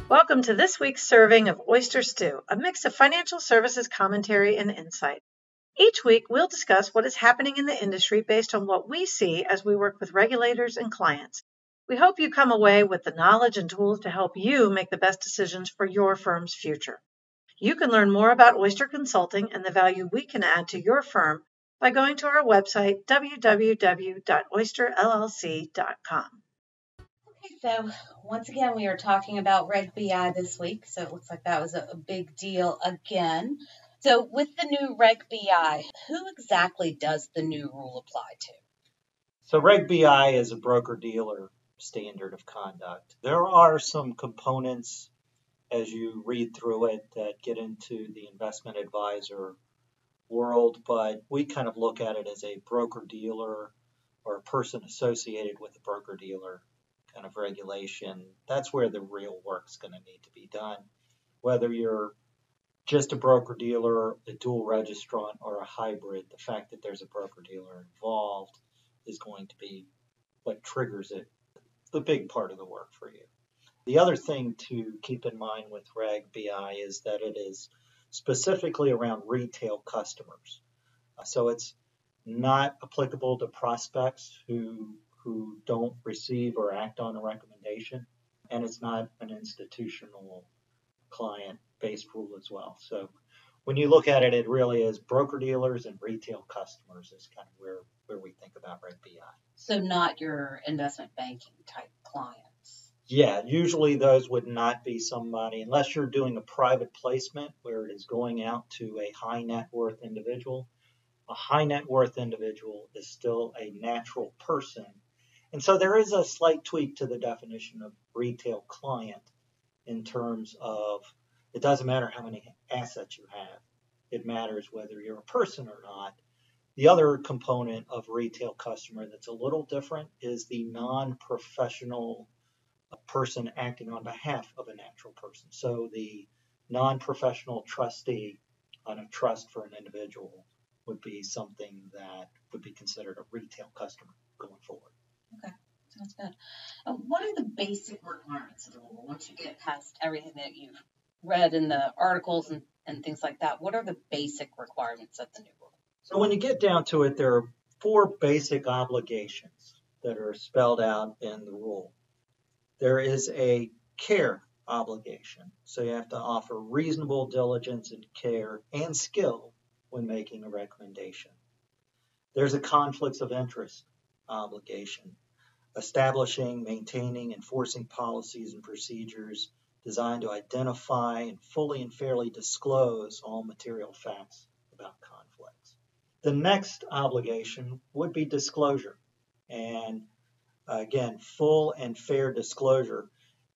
Welcome to this week's serving of Oyster Stew, a mix of financial services commentary and insight. Each week, we'll discuss what is happening in the industry based on what we see as we work with regulators and clients. We hope you come away with the knowledge and tools to help you make the best decisions for your firm's future. You can learn more about Oyster Consulting and the value we can add to your firm by going to our website, www.oysterllc.com. Okay, so once again, we are talking about Reg BI this week, so it looks like that was a big deal again. So with the new Reg BI, who exactly does the new rule apply to? So Reg BI is a broker-dealer standard of conduct. There are some components as you read through it that get into the investment advisor world, but we kind of look at it as a broker-dealer or a person associated with a broker-dealer kind of regulation. That's where the real work's going to need to be done. Whether you're just a broker-dealer, a dual registrant, or a hybrid, the fact that there's a broker-dealer involved is going to be what triggers it, the big part of the work for you. The other thing to keep in mind with Reg BI is that it is specifically around retail customers. So it's not applicable to prospects who don't receive or act on a recommendation, and it's not an institutional client-based rule as well. So when you look at it, it really is broker-dealers and retail customers is kind of where we think about Reg BI. So not your investment banking type clients. Yeah, usually those would not be somebody, unless you're doing a private placement where it is going out to a high net worth individual. A high net worth individual is still a natural person. And so there is a slight tweak to the definition of retail client in terms of it doesn't matter how many assets you have. It matters whether you're a person or not. The other component of retail customer that's a little different is the non-professional person acting on behalf of a natural person. So the non-professional trustee on a trust for an individual would be something that would be considered a retail customer going forward. Okay, sounds good. What are the basic requirements of the rule? Once you get past everything that you've read in the articles and things like that, what are the basic requirements of the new rule? So when you get down to it, there are 4 basic obligations that are spelled out in the rule. There is a care obligation. So you have to offer reasonable diligence and care and skill when making a recommendation. There's a conflicts of interest obligation, establishing, maintaining, enforcing policies and procedures designed to identify and fully and fairly disclose all material facts about conflicts. The next obligation would be disclosure. And again, full and fair disclosure.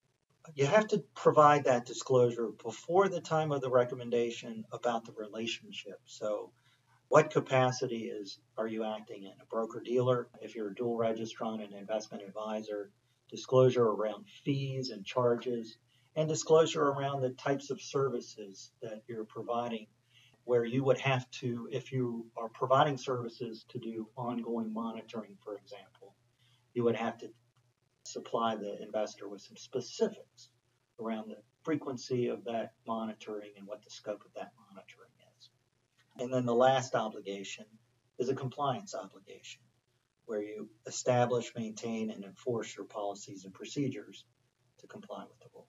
You have to provide that disclosure before the time of the recommendation about the relationship. So what capacity are you acting in? A broker-dealer, if you're a dual registrant and investment advisor, disclosure around fees and charges, and disclosure around the types of services that you're providing, where you would have to, if you are providing services to do ongoing monitoring, for example, you would have to supply the investor with some specifics around the frequency of that monitoring and what the scope of that monitoring is. And then the last obligation is a compliance obligation, where you establish, maintain, and enforce your policies and procedures to comply with the rule.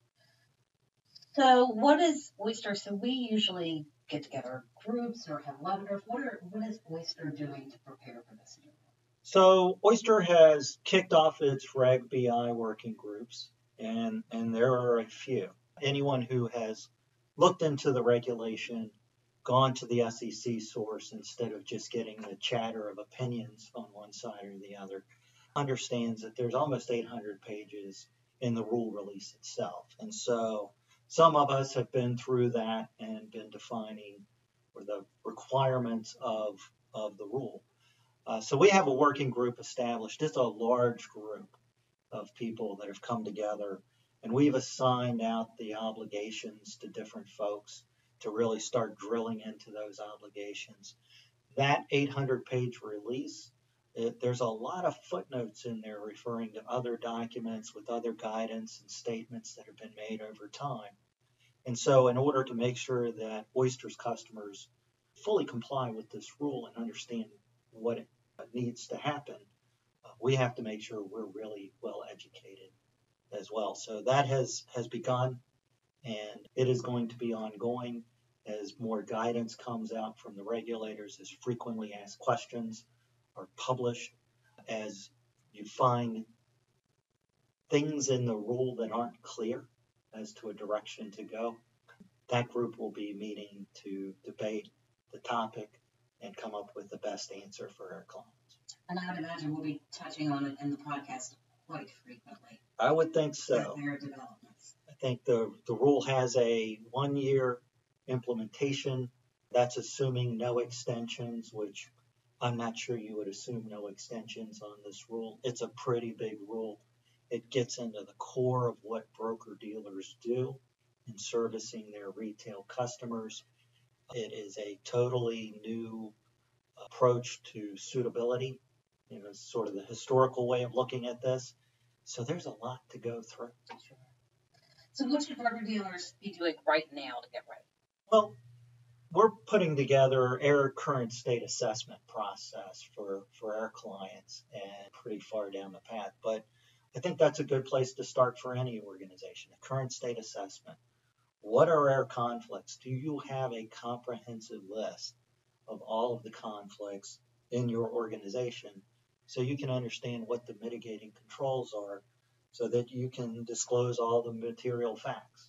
So what is Oyster? So we usually get together groups or have webinars. What is Oyster doing to prepare for this? So Oyster has kicked off its Reg BI working groups, and there are a few. Anyone who has looked into the regulation, gone to the SEC source instead of just getting the chatter of opinions on one side or the other, understands that there's almost 800 pages in the rule release itself. And so some of us have been through that and been defining the requirements of the rule. So we have a working group established. It's a large group of people that have come together, and we've assigned out the obligations to different folks to really start drilling into those obligations. That 800-page release There's a lot of footnotes in there referring to other documents with other guidance and statements that have been made over time. And so in order to make sure that Oyster's customers fully comply with this rule and understand what it needs to happen, we have to make sure we're really well educated as well. So that has begun, and it is going to be ongoing as more guidance comes out from the regulators, as frequently asked questions are published, as you find things in the rule that aren't clear as to a direction to go. That group will be meeting to debate the topic and come up with the best answer for our clients. And I would imagine we'll be touching on it in the podcast quite frequently. I would think so. Their developments. I think the rule has a 1-year implementation. That's assuming no extensions, which I'm not sure you would assume no extensions on this rule. It's a pretty big rule. It gets into the core of what broker-dealers do in servicing their retail customers. It is a totally new approach to suitability, sort of the historical way of looking at this. So there's a lot to go through. So what should broker-dealers be doing right now to get ready? Well, we're putting together our current state assessment process for our clients and pretty far down the path. But I think that's a good place to start for any organization, a current state assessment. What are our conflicts? Do you have a comprehensive list of all of the conflicts in your organization so you can understand what the mitigating controls are so that you can disclose all the material facts?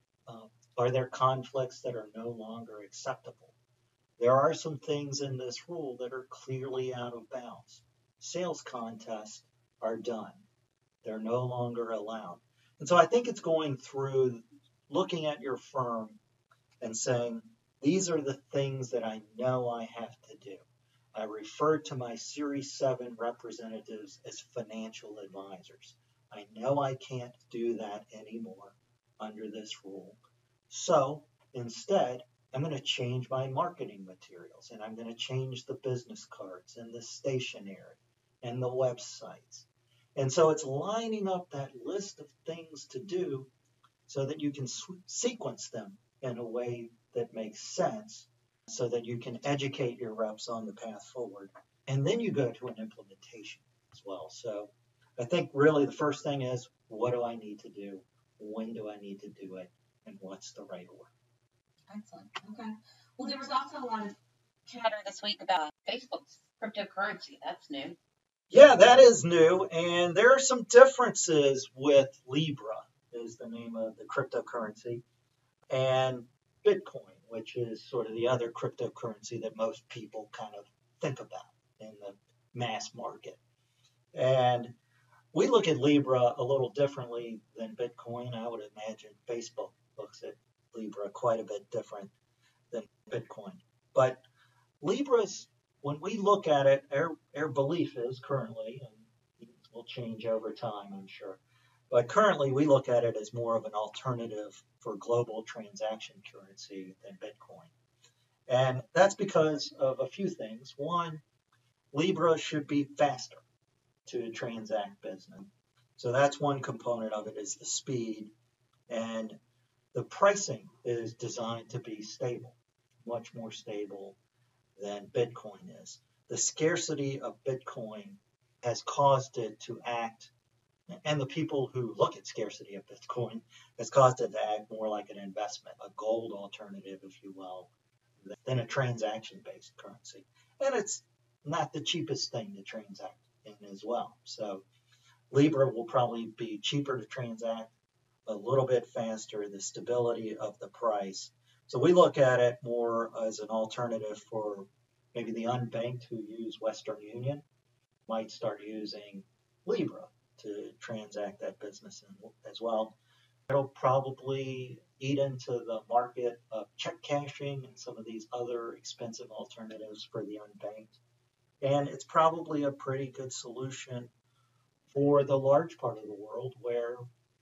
Are there conflicts that are no longer acceptable? There are some things in this rule that are clearly out of bounds. Sales contests are done. They're no longer allowed. And so I think it's going through looking at your firm and saying, these are the things that I know I have to do. I refer to my Series 7 representatives as financial advisors. I know I can't do that anymore under this rule. So instead, I'm going to change my marketing materials, and I'm going to change the business cards and the stationery and the websites. And so it's lining up that list of things to do so that you can sequence them in a way that makes sense so that you can educate your reps on the path forward. And then you go to an implementation as well. So I think really the first thing is, what do I need to do? When do I need to do it? And what's the right order? Excellent. Okay. Well, there was also a lot of chatter this week about Facebook's cryptocurrency. That's new. Yeah, that is new. And there are some differences with Libra, is the name of the cryptocurrency, and Bitcoin, which is sort of the other cryptocurrency that most people kind of think about in the mass market. And we look at Libra a little differently than Bitcoin. I would imagine Facebook looks at Libra quite a bit different than Bitcoin. But Libra's, when we look at it, our belief is currently, and it will change over time, I'm sure, but currently we look at it as more of an alternative for global transaction currency than Bitcoin. And that's because of a few things. One, Libra should be faster to transact business. So that's one component of it, is the speed. And the pricing is designed to be stable, much more stable than Bitcoin is. The scarcity of Bitcoin has caused it to act, and the people who look at scarcity of Bitcoin has caused it to act more like an investment, a gold alternative, if you will, than a transaction-based currency. And it's not the cheapest thing to transact in as well. So Libra will probably be cheaper to transact, a little bit faster, the stability of the price. So we look at it more as an alternative for maybe the unbanked who use Western Union might start using Libra to transact that business as well. It'll probably eat into the market of check cashing and some of these other expensive alternatives for the unbanked. And it's probably a pretty good solution for the large part of the world where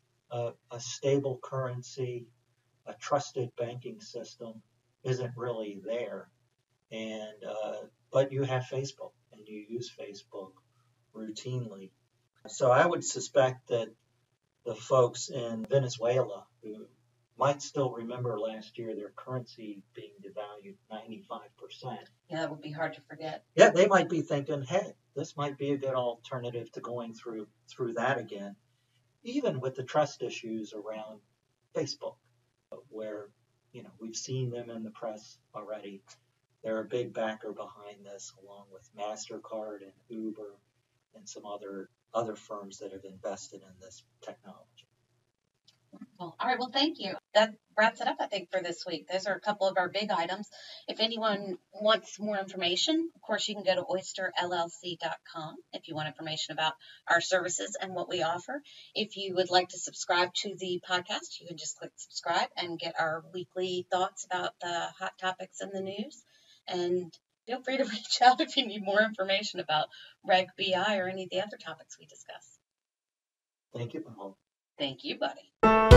a stable currency, a trusted banking system isn't really there. And but you have Facebook and you use Facebook routinely. So I would suspect that the folks in Venezuela who might still remember last year their currency being devalued 95%. Yeah, that would be hard to forget. Yeah, they might be thinking, hey, this might be a good alternative to going through that again, even with the trust issues around Facebook, where we've seen them in the press already. They're a big backer behind this, along with MasterCard and Uber and some other firms that have invested in this technology. All right. Well, thank you. That wraps it up, I think, for this week. Those are a couple of our big items. If anyone wants more information, of course, you can go to oysterllc.com if you want information about our services and what we offer. If you would like to subscribe to the podcast, you can just click subscribe and get our weekly thoughts about the hot topics in the news. And feel free to reach out if you need more information about Reg BI or any of the other topics we discuss. Thank you, Paul. Thank you, buddy.